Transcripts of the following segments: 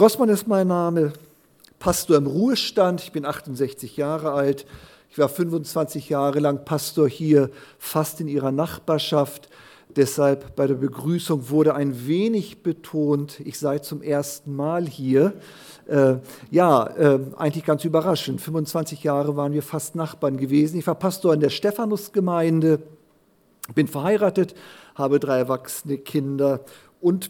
Rossmann ist mein Name, Pastor im Ruhestand. Ich bin 68 Jahre alt. Ich war 25 Jahre lang Pastor hier, fast in Ihrer Nachbarschaft. Deshalb bei der Begrüßung wurde ein wenig betont, ich sei zum ersten Mal hier. Eigentlich ganz überraschend. 25 Jahre waren wir fast Nachbarn gewesen. Ich war Pastor in der Stephanusgemeinde, bin verheiratet, habe 3 erwachsene Kinder und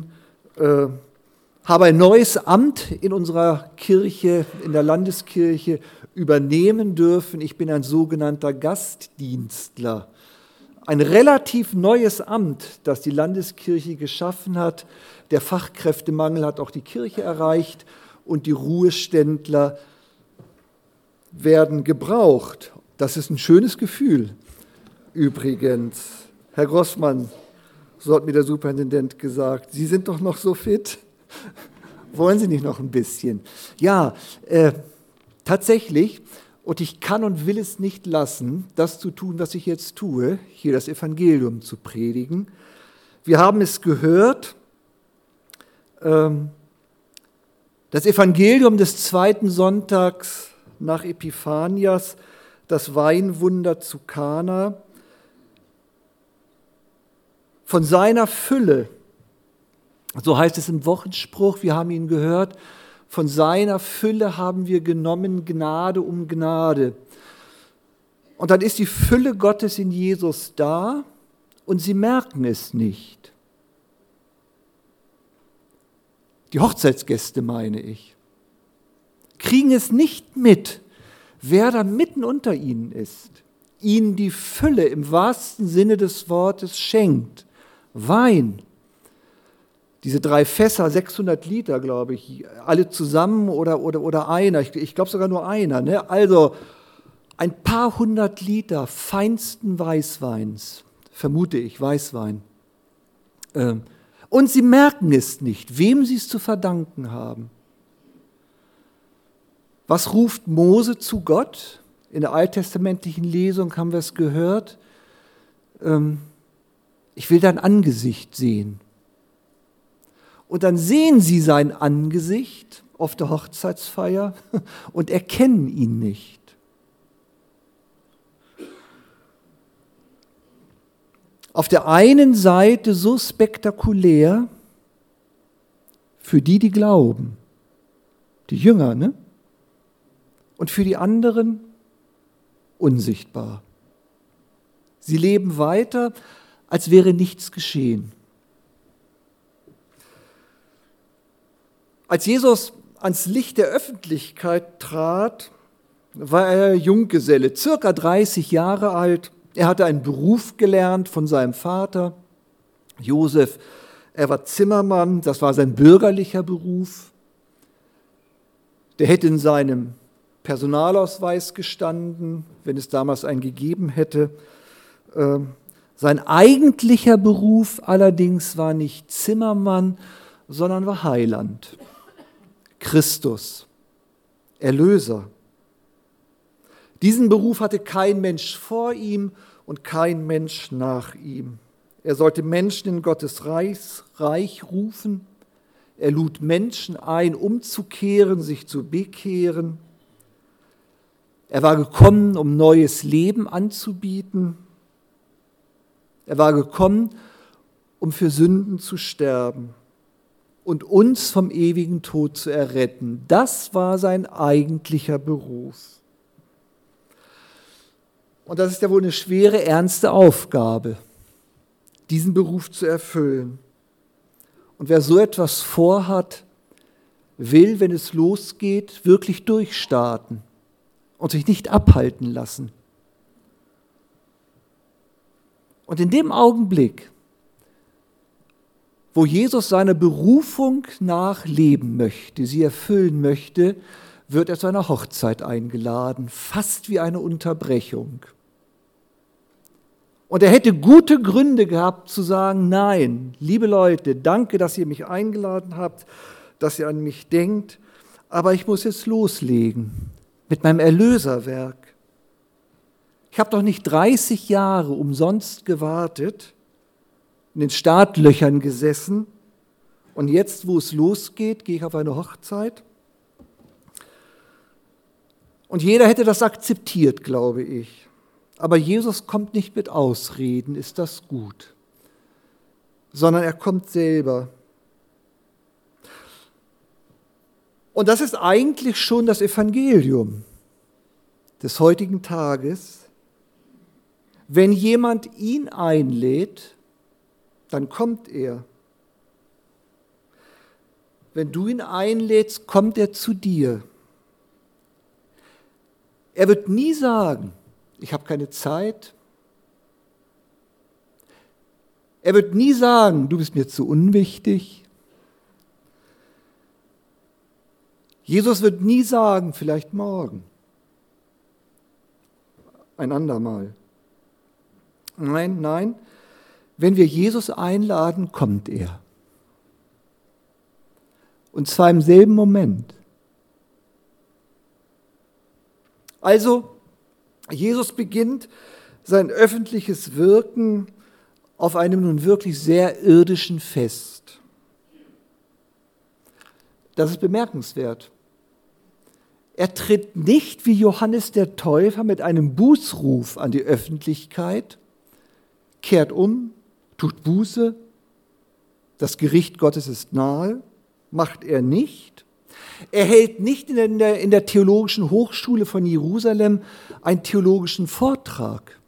habe ein neues Amt in unserer Kirche, in der Landeskirche, übernehmen dürfen. Ich bin ein sogenannter Gastdienstler. Ein relativ neues Amt, das die Landeskirche geschaffen hat. Der Fachkräftemangel hat auch die Kirche erreicht und die Ruheständler werden gebraucht. Das ist ein schönes Gefühl. Übrigens, Herr Grossmann, so hat mir der Superintendent gesagt, Sie sind doch noch so fit. Wollen Sie nicht noch ein bisschen? Ja, tatsächlich. Und ich kann und will es nicht lassen, das zu tun, was ich jetzt tue, hier das Evangelium zu predigen. Wir haben es gehört, das Evangelium des 2. Sonntags nach Epiphanias, das Weinwunder zu Kana, von seiner Fülle, so heißt es im Wochenspruch, wir haben ihn gehört, von seiner Fülle haben wir genommen, Gnade um Gnade. Und dann ist die Fülle Gottes in Jesus da und sie merken es nicht. Die Hochzeitsgäste, meine ich, kriegen es nicht mit, wer da mitten unter ihnen ist, ihnen die Fülle im wahrsten Sinne des Wortes schenkt. Wein. Diese 3 Fässer, 600 Liter, glaube ich, alle zusammen oder einer, ich glaube sogar nur einer. Ne? Also ein paar 100 Liter feinsten Weißweins, vermute ich, Weißwein. Und sie merken es nicht, wem sie es zu verdanken haben. Was ruft Mose zu Gott? In der alttestamentlichen Lesung haben wir es gehört. Ich will dein Angesicht sehen. Und dann sehen sie sein Angesicht auf der Hochzeitsfeier und erkennen ihn nicht. Auf der einen Seite so spektakulär für die, die glauben, die Jünger, ne? Und für die anderen unsichtbar. Sie leben weiter, als wäre nichts geschehen. Als Jesus ans Licht der Öffentlichkeit trat, war er Junggeselle, circa 30 Jahre alt. Er hatte einen Beruf gelernt von seinem Vater, Josef. Er war Zimmermann, das war sein bürgerlicher Beruf. Der hätte in seinem Personalausweis gestanden, wenn es damals einen gegeben hätte. Sein eigentlicher Beruf allerdings war nicht Zimmermann, sondern war Heiland. Christus, Erlöser. Diesen Beruf hatte kein Mensch vor ihm und kein Mensch nach ihm. Er sollte Menschen in Gottes Reich rufen. Er lud Menschen ein, umzukehren, sich zu bekehren. Er war gekommen, um neues Leben anzubieten. Er war gekommen, um für Sünden zu sterben und uns vom ewigen Tod zu erretten. Das war sein eigentlicher Beruf. Und das ist ja wohl eine schwere, ernste Aufgabe, diesen Beruf zu erfüllen. Und wer so etwas vorhat, will, wenn es losgeht, wirklich durchstarten und sich nicht abhalten lassen. Und in dem Augenblick, wo Jesus seiner Berufung nachleben möchte, sie erfüllen möchte, wird er zu einer Hochzeit eingeladen, fast wie eine Unterbrechung. Und er hätte gute Gründe gehabt zu sagen, nein, liebe Leute, danke, dass ihr mich eingeladen habt, dass ihr an mich denkt, aber ich muss jetzt loslegen mit meinem Erlöserwerk. Ich habe doch nicht 30 Jahre umsonst gewartet, in den Startlöchern gesessen Und jetzt, wo es losgeht, gehe ich auf eine Hochzeit. Und jeder hätte das akzeptiert, glaube ich. Aber Jesus kommt nicht mit Ausreden, ist das gut, sondern er kommt selber. Und das ist eigentlich schon das Evangelium des heutigen Tages. Wenn jemand ihn einlädt, dann kommt er. Wenn du ihn einlädst, kommt er zu dir. Er wird nie sagen, ich habe keine Zeit. Er wird nie sagen, du bist mir zu unwichtig. Jesus wird nie sagen, vielleicht morgen, ein andermal. Nein, wenn wir Jesus einladen, kommt er. Und zwar im selben Moment. Also, Jesus beginnt sein öffentliches Wirken auf einem nun wirklich sehr irdischen Fest. Das ist bemerkenswert. Er tritt nicht wie Johannes der Täufer mit einem Bußruf an die Öffentlichkeit, kehrt um, tut Buße, das Gericht Gottes ist nahe, macht er nicht. Er hält nicht in der Theologischen Hochschule von Jerusalem einen theologischen Vortrag.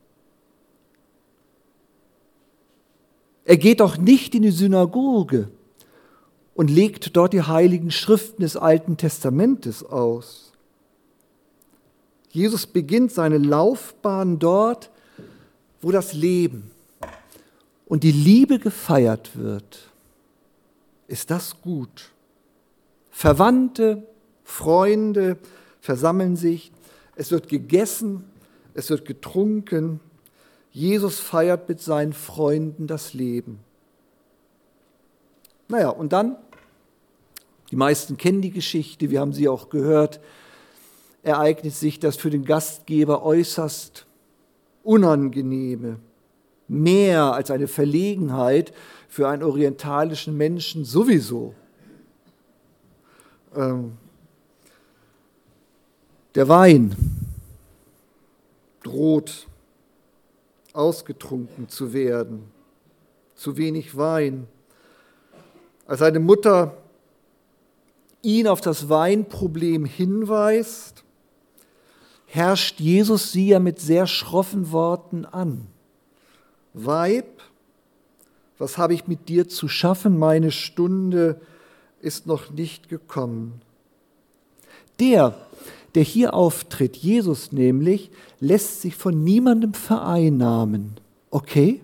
Er geht auch nicht in die Synagoge und legt dort die heiligen Schriften des Alten Testamentes aus. Jesus beginnt seine Laufbahn dort, wo das Leben und die Liebe gefeiert wird. Ist das gut? Verwandte, Freunde versammeln sich, es wird gegessen, es wird getrunken. Jesus feiert mit seinen Freunden das Leben. Naja, und dann, die meisten kennen die Geschichte, wir haben sie auch gehört, ereignet sich das für den Gastgeber äußerst Unangenehme, mehr als eine Verlegenheit für einen orientalischen Menschen sowieso. Der Wein droht ausgetrunken zu werden, zu wenig Wein. Als seine Mutter ihn auf das Weinproblem hinweist, herrscht Jesus sie ja mit sehr schroffen Worten an. Weib, was habe ich mit dir zu schaffen? Meine Stunde ist noch nicht gekommen. Der hier auftritt, Jesus nämlich, lässt sich von niemandem vereinnahmen. Okay?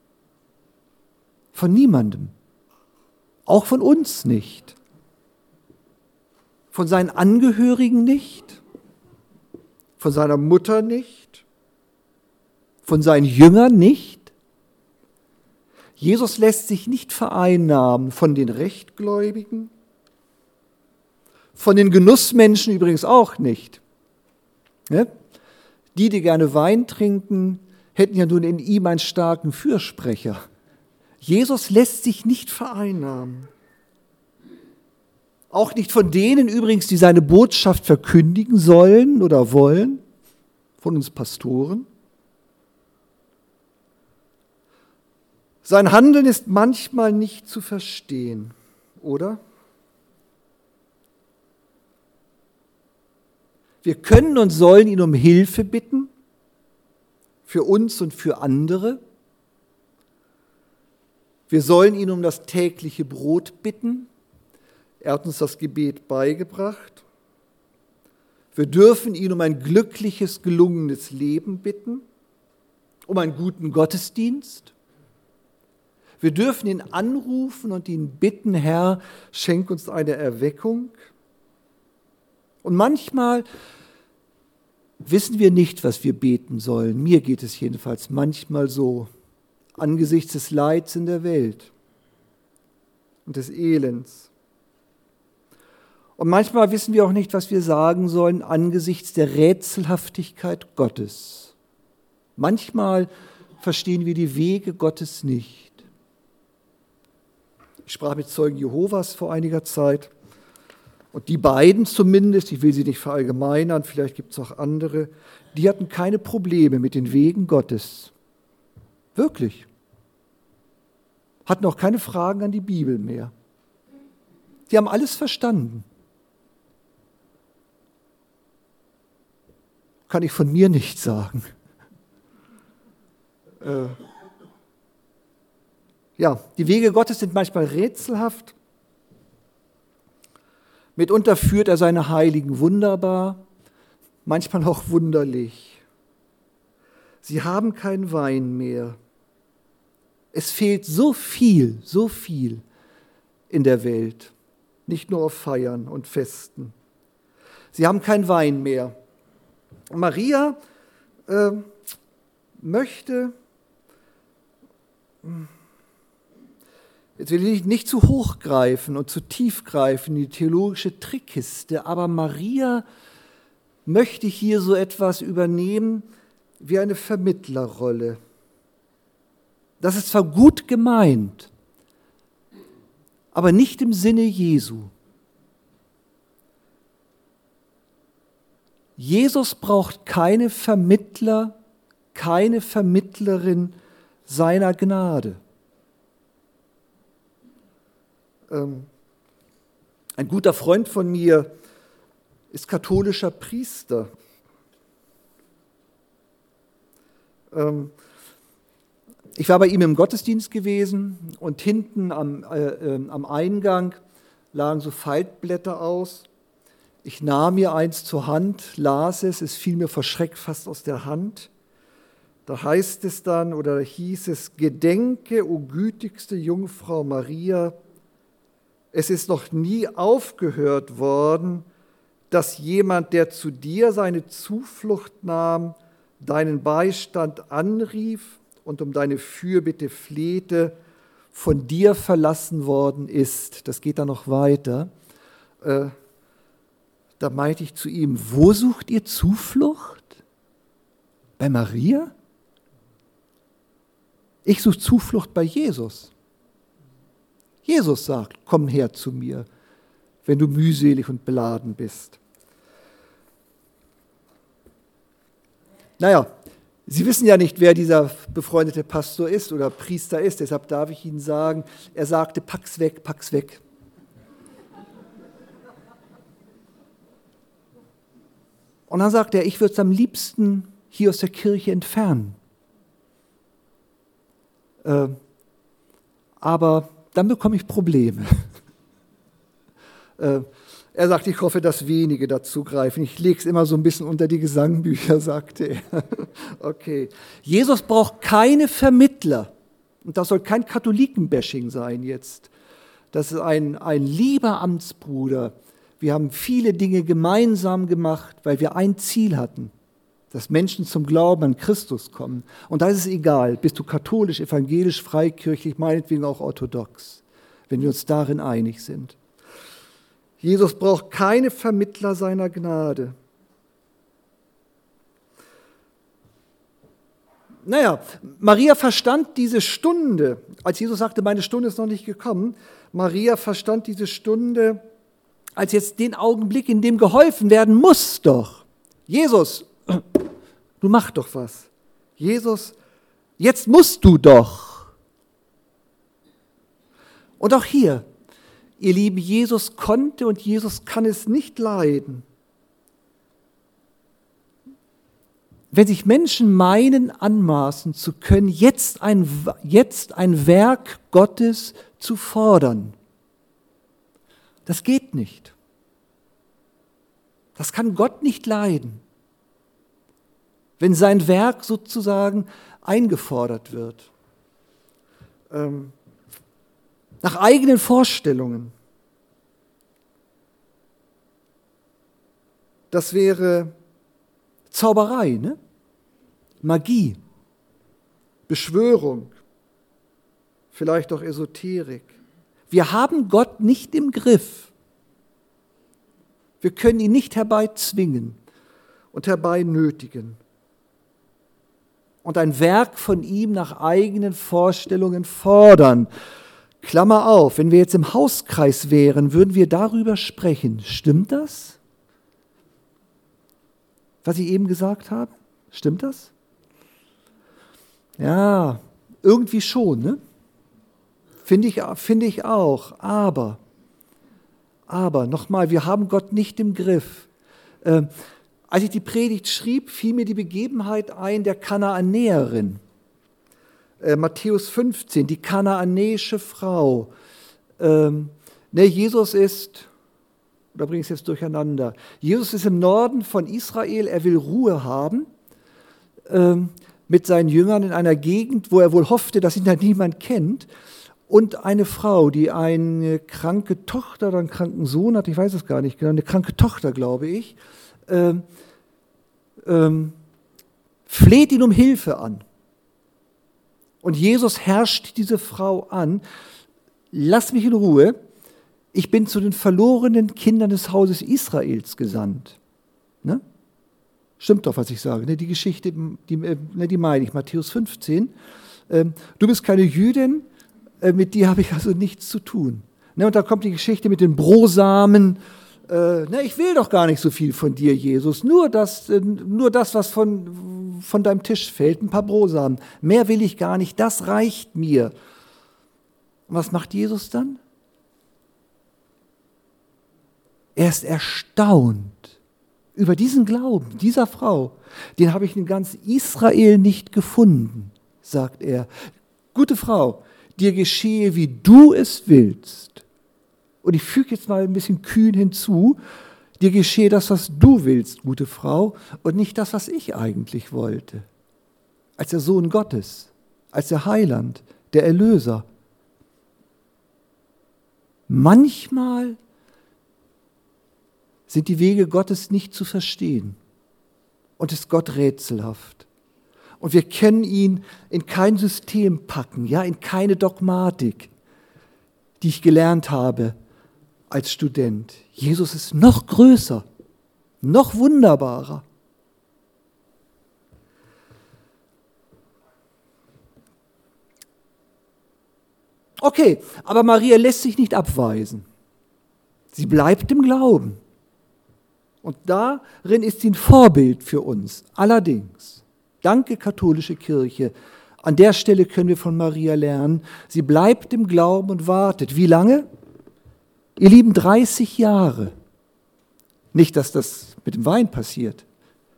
Von niemandem. Auch von uns nicht. Von seinen Angehörigen nicht. Von seiner Mutter nicht. Von seinen Jüngern nicht. Jesus lässt sich nicht vereinnahmen von den Rechtgläubigen, von den Genussmenschen übrigens auch nicht. Ja? Die gerne Wein trinken, hätten ja nun in ihm einen starken Fürsprecher. Jesus lässt sich nicht vereinnahmen. Auch nicht von denen übrigens, die seine Botschaft verkündigen sollen oder wollen, von uns Pastoren. Sein Handeln ist manchmal nicht zu verstehen, oder? Wir können und sollen ihn um Hilfe bitten, für uns und für andere. Wir sollen ihn um das tägliche Brot bitten. Er hat uns das Gebet beigebracht. Wir dürfen ihn um ein glückliches, gelungenes Leben bitten, um einen guten Gottesdienst. Wir dürfen ihn anrufen und ihn bitten, Herr, schenk uns eine Erweckung. Und manchmal wissen wir nicht, was wir beten sollen. Mir geht es jedenfalls manchmal so, angesichts des Leids in der Welt und des Elends. Und manchmal wissen wir auch nicht, was wir sagen sollen angesichts der Rätselhaftigkeit Gottes. Manchmal verstehen wir die Wege Gottes nicht. Ich sprach mit Zeugen Jehovas vor einiger Zeit. Und die beiden zumindest, ich will sie nicht verallgemeinern, vielleicht gibt es auch andere, die hatten keine Probleme mit den Wegen Gottes. Wirklich. Hatten auch keine Fragen an die Bibel mehr. Die haben alles verstanden. Kann ich von mir nicht sagen. Ja, die Wege Gottes sind manchmal rätselhaft. Mitunter führt er seine Heiligen wunderbar, manchmal auch wunderlich. Sie haben keinen Wein mehr. Es fehlt so viel in der Welt, nicht nur auf Feiern und Festen. Sie haben keinen Wein mehr. Maria möchte, jetzt will ich nicht zu hoch greifen und zu tief greifen in die theologische Trickkiste, aber Maria möchte hier so etwas übernehmen wie eine Vermittlerrolle. Das ist zwar gut gemeint, aber nicht im Sinne Jesu. Jesus braucht keine Vermittler, keine Vermittlerin seiner Gnade. Ein guter Freund von mir ist katholischer Priester. Ich war bei ihm im Gottesdienst gewesen und hinten am Eingang lagen so Faltblätter aus. Ich nahm mir eins zur Hand, las es fiel mir vor Schreck fast aus der Hand. Da heißt es dann oder hieß es: Gedenke, o gütigste Jungfrau Maria, es ist noch nie aufgehört worden, dass jemand, der zu dir seine Zuflucht nahm, deinen Beistand anrief und um deine Fürbitte flehte, von dir verlassen worden ist. Das geht dann noch weiter. Da meinte ich zu ihm: Wo sucht ihr Zuflucht? Bei Maria? Ich suche Zuflucht bei Jesus. Jesus sagt: Komm her zu mir, wenn du mühselig und beladen bist. Naja, Sie wissen ja nicht, wer dieser befreundete Pastor ist oder Priester ist, deshalb darf ich Ihnen sagen, er sagte: Pack's weg, pack's weg. Und dann sagt er: Ich würde es am liebsten hier aus der Kirche entfernen. Aber dann bekomme ich Probleme. Er sagt: Ich hoffe, dass wenige dazu greifen. Ich lege es immer so ein bisschen unter die Gesangbücher, sagte er. Okay. Jesus braucht keine Vermittler. Und das soll kein Katholikenbashing sein jetzt. Das ist ein lieber Amtsbruder. Wir haben viele Dinge gemeinsam gemacht, weil wir ein Ziel hatten, dass Menschen zum Glauben an Christus kommen. Und da ist es egal, bist du katholisch, evangelisch, freikirchlich, meinetwegen auch orthodox, wenn wir uns darin einig sind. Jesus braucht keine Vermittler seiner Gnade. Naja, Maria verstand diese Stunde, als Jesus sagte: Meine Stunde ist noch nicht gekommen. Maria verstand diese Stunde als jetzt den Augenblick, in dem geholfen werden muss doch. Jesus, du mach doch was. Jesus, jetzt musst du doch. Und auch hier, ihr Lieben, Jesus konnte und Jesus kann es nicht leiden, wenn sich Menschen meinen, anmaßen zu können, jetzt ein Werk Gottes zu fordern. Das geht nicht. Das kann Gott nicht leiden, wenn sein Werk sozusagen eingefordert wird. Nach eigenen Vorstellungen. Das wäre Zauberei, ne? Magie, Beschwörung, vielleicht auch Esoterik. Wir haben Gott nicht im Griff. Wir können ihn nicht herbeizwingen und herbeinötigen. Und ein Werk von ihm nach eigenen Vorstellungen fordern. Klammer auf, wenn wir jetzt im Hauskreis wären, würden wir darüber sprechen. Stimmt das? Was ich eben gesagt habe? Stimmt das? Ja, irgendwie schon, ne? Finde ich auch. Aber, nochmal, wir haben Gott nicht im Griff. Als ich die Predigt schrieb, fiel mir die Begebenheit ein der Kanaanäerin. Matthäus 15, die kanaanäische Frau. Jesus ist, oder bringe ich es jetzt durcheinander, Jesus ist im Norden von Israel, er will Ruhe haben mit seinen Jüngern in einer Gegend, wo er wohl hoffte, dass ihn da niemand kennt. Und eine Frau, die eine kranke Tochter oder einen kranken Sohn hat, ich weiß es gar nicht genau, eine kranke Tochter, glaube ich, fleht ihn um Hilfe an. Und Jesus herrscht diese Frau an, lass mich in Ruhe, ich bin zu den verlorenen Kindern des Hauses Israels gesandt. Ne? Stimmt doch, was ich sage. Ne? Die Geschichte, die meine ich, Matthäus 15. Du bist keine Jüdin, mit dir habe ich also nichts zu tun. Ne? Und da kommt die Geschichte mit den Brosamen. Ich will doch gar nicht so viel von dir, Jesus. Nur das, was von deinem Tisch fällt, ein paar Brosamen. Mehr will ich gar nicht, das reicht mir. Und was macht Jesus dann? Er ist erstaunt über diesen Glauben dieser Frau. Den habe ich in ganz Israel nicht gefunden, sagt er. Gute Frau, dir geschehe, wie du es willst. Und ich füge jetzt mal ein bisschen kühn hinzu, dir geschehe das, was du willst, gute Frau, und nicht das, was ich eigentlich wollte. Als der Sohn Gottes, als der Heiland, der Erlöser. Manchmal sind die Wege Gottes nicht zu verstehen und ist Gott rätselhaft. Und wir können ihn in kein System packen, ja, in keine Dogmatik, die ich gelernt habe als Student. Jesus ist noch größer, noch wunderbarer. Okay, aber Maria lässt sich nicht abweisen. Sie bleibt im Glauben. Und darin ist sie ein Vorbild für uns. Allerdings, danke katholische Kirche, an der Stelle können wir von Maria lernen, sie bleibt im Glauben und wartet. Wie lange? Ihr Lieben, 30 Jahre. Nicht, dass das mit dem Wein passiert.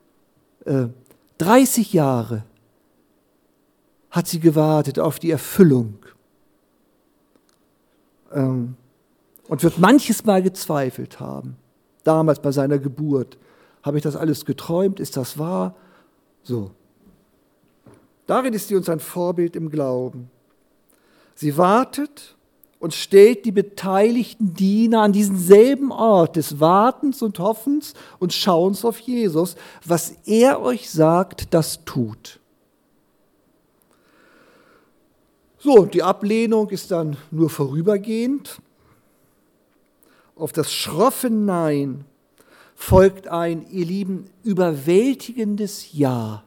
30 Jahre hat sie gewartet auf die Erfüllung. Und wird manches Mal gezweifelt haben. Damals bei seiner Geburt. Habe ich das alles geträumt? Ist das wahr? So. Darin ist sie uns ein Vorbild im Glauben. Sie wartet und stellt die beteiligten Diener an diesen selben Ort des Wartens und Hoffens und Schauens auf Jesus. Was er euch sagt, das tut. So, die Ablehnung ist dann nur vorübergehend. Auf das schroffe Nein folgt ein, ihr Lieben, überwältigendes Ja.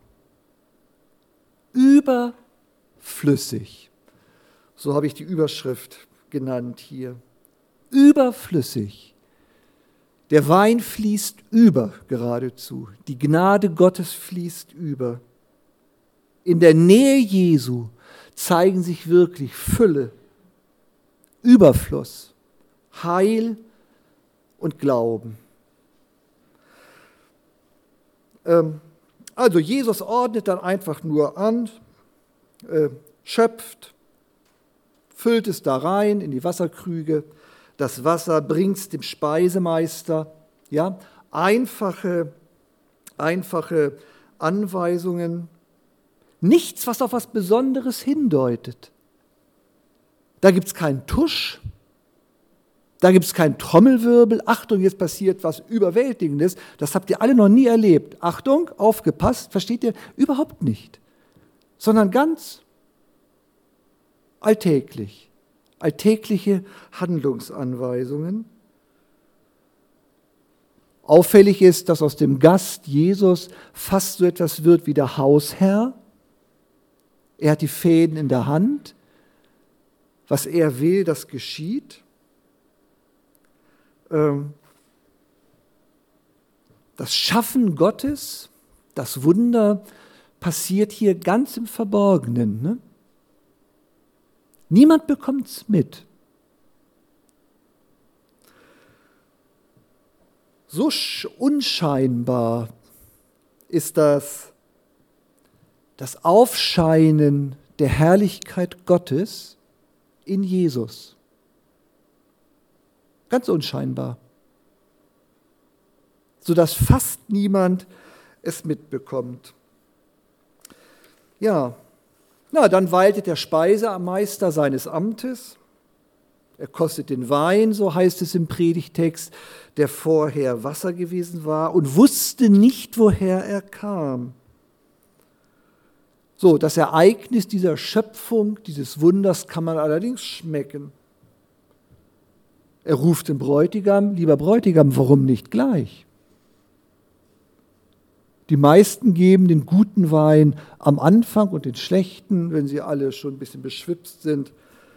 Überflüssig. So habe ich die Überschrift genannt hier. Überflüssig. Der Wein fließt über geradezu. Die Gnade Gottes fließt über. In der Nähe Jesu zeigen sich wirklich Fülle, Überfluss, Heil und Glauben. Also Jesus ordnet dann einfach nur an, schöpft, füllt es da rein in die Wasserkrüge, das Wasser bringt es dem Speisemeister. Ja? Einfache Anweisungen, nichts, was auf was Besonderes hindeutet. Da gibt es keinen Tusch, da gibt es keinen Trommelwirbel. Achtung, jetzt passiert was Überwältigendes. Das habt ihr alle noch nie erlebt. Achtung, aufgepasst, versteht ihr? Überhaupt nicht. Sondern ganz alltäglich. Alltägliche Handlungsanweisungen. Auffällig ist, dass aus dem Gast Jesus fast so etwas wird wie der Hausherr. Er hat die Fäden in der Hand. was er will, das geschieht. Das Schaffen Gottes, das Wunder, passiert hier ganz im Verborgenen. Ne? Niemand bekommt es mit. So unscheinbar ist das Aufscheinen der Herrlichkeit Gottes in Jesus. Ganz unscheinbar. Sodass fast niemand es mitbekommt. Ja, dann waltet der Speisemeister seines Amtes. Er kostet den Wein, so heißt es im Predigtext, der vorher Wasser gewesen war und wusste nicht, woher er kam. So, das Ereignis dieser Schöpfung, dieses Wunders kann man allerdings schmecken. Er ruft den Bräutigam, lieber Bräutigam, warum nicht gleich? Die meisten geben den guten Wein am Anfang und den schlechten, wenn sie alle schon ein bisschen beschwipst sind,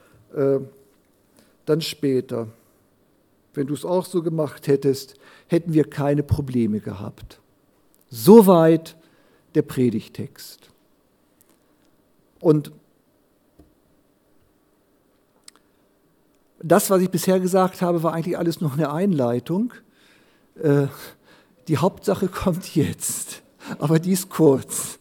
dann später. Wenn du es auch so gemacht hättest, hätten wir keine Probleme gehabt. Soweit der Predigtext. Und das, was ich bisher gesagt habe, war eigentlich alles noch eine Einleitung. Die Hauptsache kommt jetzt, aber die ist kurz.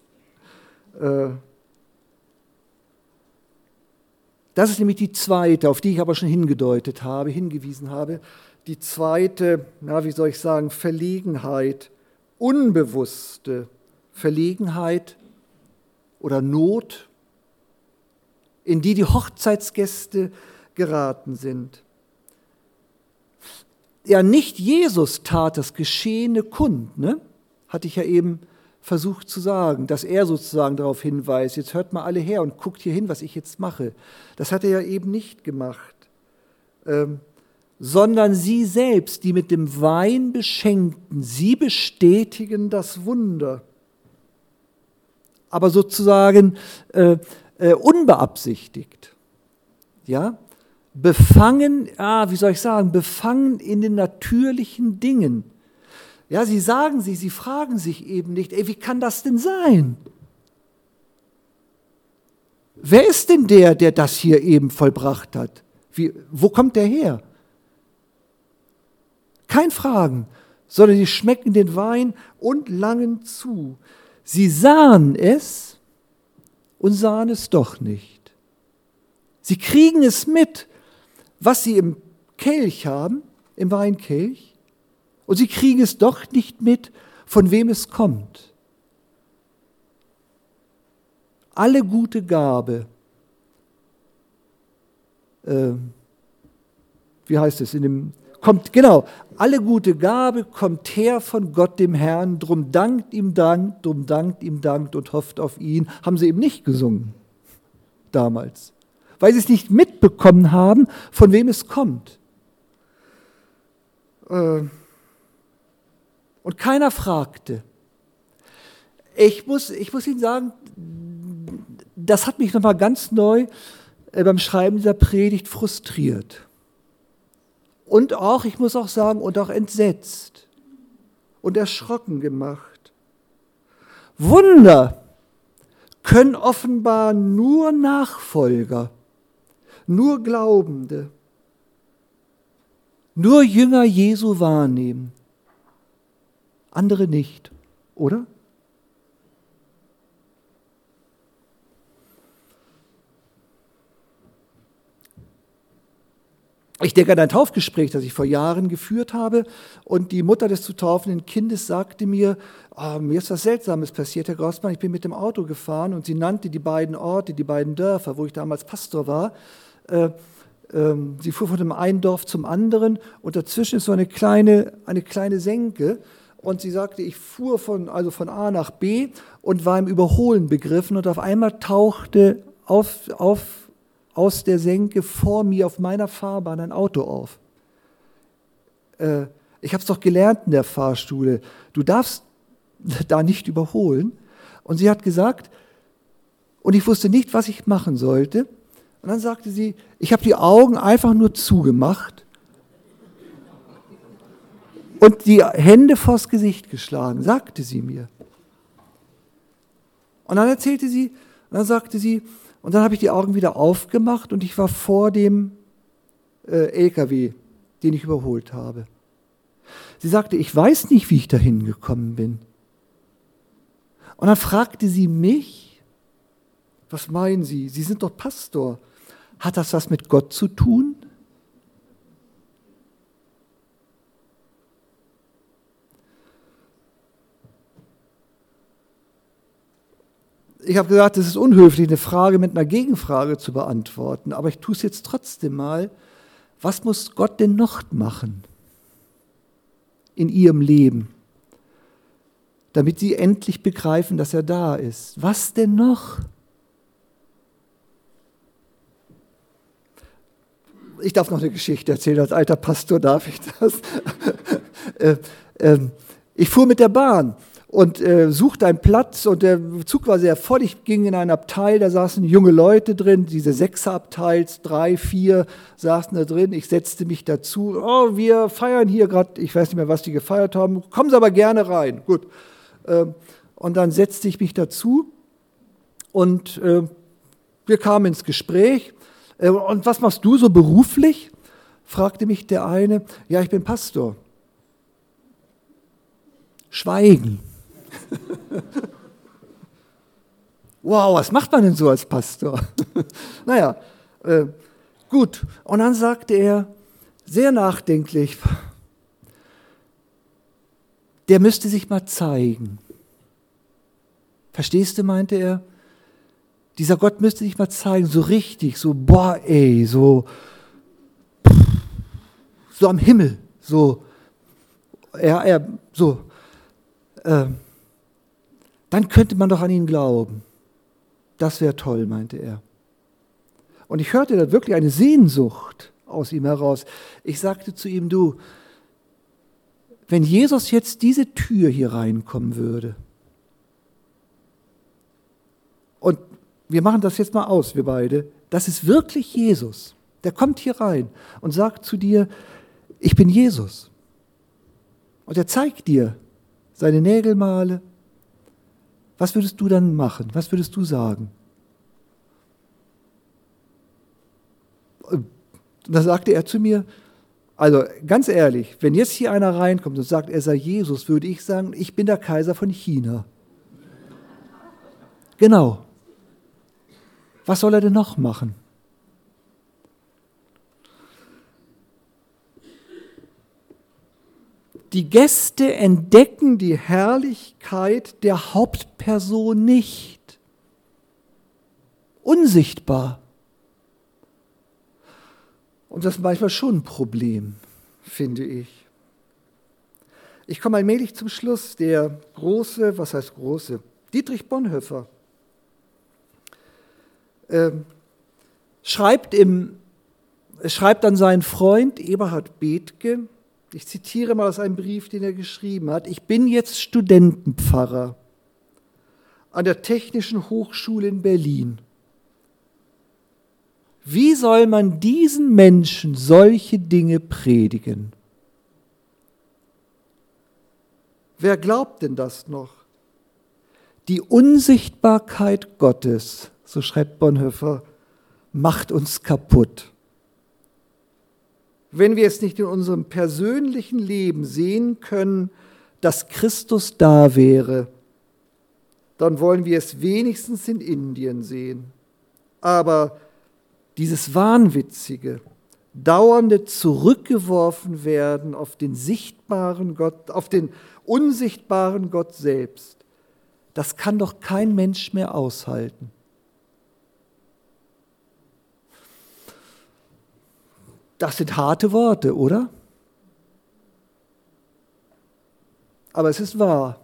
Das ist nämlich die zweite, auf die ich aber schon hingewiesen habe. Die zweite, Verlegenheit, unbewusste Verlegenheit oder Not, in die die Hochzeitsgäste geraten sind. Ja, nicht Jesus tat das Geschehene kund, ne? Hatte ich ja eben versucht zu sagen, dass er sozusagen darauf hinweist, jetzt hört mal alle her und guckt hier hin, was ich jetzt mache. Das hat er ja eben nicht gemacht, sondern sie selbst, die mit dem Wein beschenkten, sie bestätigen das Wunder. Aber sozusagen unbeabsichtigt, ja, befangen in den natürlichen Dingen. Ja, sie fragen sich eben nicht, wie kann das denn sein? Wer ist denn der das hier eben vollbracht hat? Wo kommt der her? Kein Fragen, sondern sie schmecken den Wein und langen zu. Sie sahen es und sahen es doch nicht. Sie kriegen es mit, was sie im Kelch haben, im Weinkelch, und sie kriegen es doch nicht mit, von wem es kommt. Alle gute Gabe, alle gute Gabe kommt her von Gott dem Herrn, drum dankt ihm dankt und hofft auf ihn, haben sie eben nicht gesungen damals, weil sie es nicht mitbekommen haben, von wem es kommt. Und keiner fragte. Ich muss Ihnen sagen, das hat mich nochmal ganz neu beim Schreiben dieser Predigt frustriert. Und auch, ich muss auch sagen, und auch entsetzt und erschrocken gemacht. Wunder können offenbar nur Nachfolger, nur Glaubende, nur Jünger Jesu wahrnehmen. Andere nicht, oder? Ich denke an ein Taufgespräch, das ich vor Jahren geführt habe, und die Mutter des zu taufenden Kindes sagte mir, mir ist was Seltsames passiert, Herr Grossmann, ich bin mit dem Auto gefahren, und sie nannte die beiden Orte, die beiden Dörfer, wo ich damals Pastor war. Sie fuhr von dem einen Dorf zum anderen, und dazwischen ist so eine kleine Senke. Und sie sagte, ich fuhr von A nach B und war im Überholen begriffen, und auf einmal tauchte aus der Senke vor mir auf meiner Fahrbahn ein Auto auf. Ich habe es doch gelernt in der Fahrschule, du darfst da nicht überholen. Und sie hat gesagt, und ich wusste nicht, was ich machen sollte, Und dann sagte sie, ich habe die Augen einfach nur zugemacht und die Hände vors Gesicht geschlagen, sagte sie mir. Und dann erzählte sie, und dann sagte sie, und dann habe ich die Augen wieder aufgemacht und ich war vor dem LKW, den ich überholt habe. Sie sagte, ich weiß nicht, wie ich dahin gekommen bin. Und dann fragte sie mich, was meinen Sie? Sie sind doch Pastor. Hat das was mit Gott zu tun? Ich habe gesagt, es ist unhöflich, eine Frage mit einer Gegenfrage zu beantworten, aber ich tue es jetzt trotzdem mal. Was muss Gott denn noch machen in ihrem Leben, damit sie endlich begreifen, dass er da ist? Was denn noch? Ich darf noch eine Geschichte erzählen, als alter Pastor darf ich das. Ich fuhr mit der Bahn und suchte einen Platz und der Zug war sehr voll. Ich ging in ein Abteil, da saßen junge Leute drin, diese Sechserabteils, 3, 4 saßen da drin. Ich setzte mich dazu. Oh, wir feiern hier gerade, ich weiß nicht mehr, was die gefeiert haben. Kommen Sie aber gerne rein. Gut. Und dann setzte ich mich dazu und wir kamen ins Gespräch. Und was machst du so beruflich? Fragte mich der eine. Ja, ich bin Pastor. Schweigen. Wow, was macht man denn so als Pastor? Naja, gut. Und dann sagte er, sehr nachdenklich, der müsste sich mal zeigen. Verstehst du, meinte er? Dieser Gott müsste sich mal zeigen, so richtig, so, boah, ey, so am Himmel, so, so. Dann könnte man doch an ihn glauben. Das wäre toll, meinte er. Und ich hörte da wirklich eine Sehnsucht aus ihm heraus. Ich sagte zu ihm, du, wenn Jesus jetzt diese Tür hier reinkommen würde, und wir machen das jetzt mal aus, wir beide, das ist wirklich Jesus. Der kommt hier rein und sagt zu dir, ich bin Jesus. Und er zeigt dir seine Nägelmale. Was würdest du dann machen? Was würdest du sagen? Und da sagte er zu mir, also ganz ehrlich, wenn jetzt hier einer reinkommt und sagt, er sei Jesus, würde ich sagen, ich bin der Kaiser von China. Genau. Was soll er denn noch machen? Die Gäste entdecken die Herrlichkeit der Hauptperson nicht. Unsichtbar. Und das ist manchmal schon ein Problem, finde ich. Ich komme allmählich zum Schluss. Der große, was heißt große? Dietrich Bonhoeffer schreibt an seinen Freund Eberhard Bethge, ich zitiere mal aus einem Brief, den er geschrieben hat, ich bin jetzt Studentenpfarrer an der Technischen Hochschule in Berlin. Wie soll man diesen Menschen solche Dinge predigen? Wer glaubt denn das noch? Die Unsichtbarkeit Gottes, so schreibt Bonhoeffer, macht uns kaputt. Wenn wir es nicht in unserem persönlichen Leben sehen können, dass Christus da wäre, dann wollen wir es wenigstens in Indien sehen. Aber dieses wahnwitzige, dauernde zurückgeworfen werden auf den sichtbaren Gott, auf den unsichtbaren Gott selbst, das kann doch kein Mensch mehr aushalten. Das sind harte Worte, oder? Aber es ist wahr.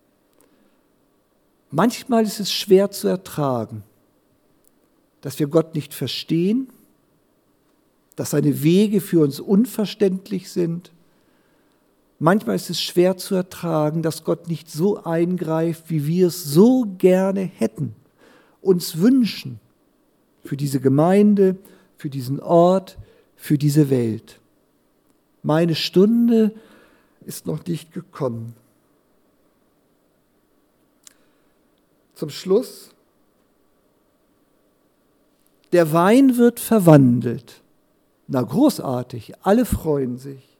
Manchmal ist es schwer zu ertragen, dass wir Gott nicht verstehen, dass seine Wege für uns unverständlich sind. Manchmal ist es schwer zu ertragen, dass Gott nicht so eingreift, wie wir es so gerne hätten, uns wünschen. für diese Gemeinde, für diesen Ort, für diese Welt. Meine Stunde ist noch nicht gekommen. Zum Schluss: Der Wein wird verwandelt. Na, großartig, alle freuen sich.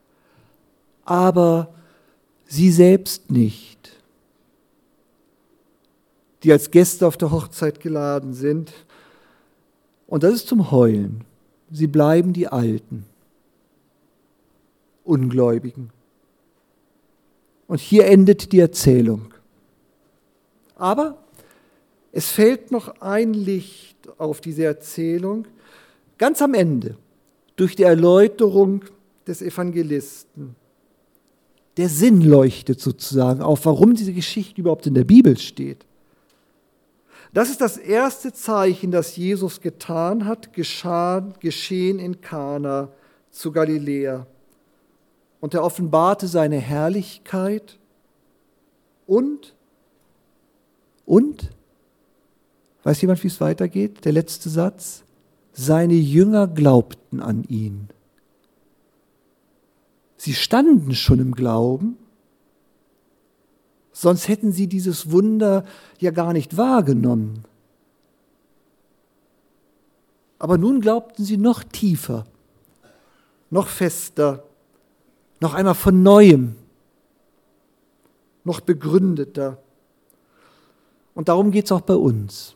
Aber sie selbst nicht, die als Gäste auf der Hochzeit geladen sind. Und das ist zum Heulen. Sie bleiben die Alten, Ungläubigen. Und hier endet die Erzählung. Aber es fällt noch ein Licht auf diese Erzählung, ganz am Ende, durch die Erläuterung des Evangelisten. Der Sinn leuchtet sozusagen auf, warum diese Geschichte überhaupt in der Bibel steht. Das ist das erste Zeichen, das Jesus getan hat, geschehen in Kana zu Galiläa. Und er offenbarte seine Herrlichkeit und, weiß jemand, wie es weitergeht? Der letzte Satz. Seine Jünger glaubten an ihn. Sie standen schon im Glauben, sonst hätten sie dieses Wunder ja gar nicht wahrgenommen. Aber nun glaubten sie noch tiefer, noch fester, noch einmal von Neuem, noch begründeter. Und darum geht es auch bei uns.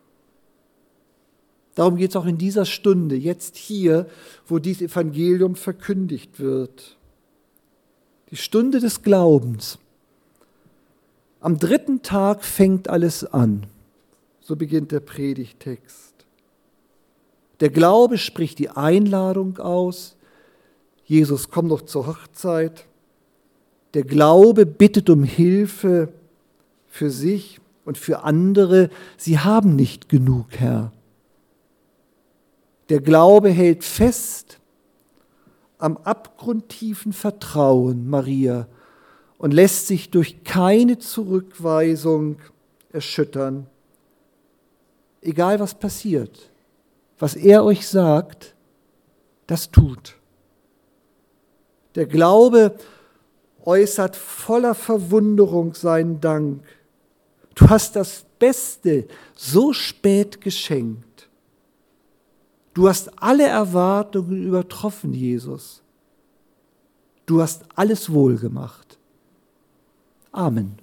Darum geht es auch in dieser Stunde, jetzt hier, wo dieses Evangelium verkündigt wird. Die Stunde des Glaubens. Am 3. Tag fängt alles an. So beginnt der Predigtext. Der Glaube spricht die Einladung aus. Jesus, komm doch zur Hochzeit. Der Glaube bittet um Hilfe für sich und für andere. Sie haben nicht genug, Herr. Der Glaube hält fest am abgrundtiefen Vertrauen, Maria, und lässt sich durch keine Zurückweisung erschüttern. Egal was passiert, was er euch sagt, das tut. Der Glaube äußert voller Verwunderung seinen Dank. Du hast das Beste so spät geschenkt. Du hast alle Erwartungen übertroffen, Jesus. Du hast alles wohlgemacht. Amen.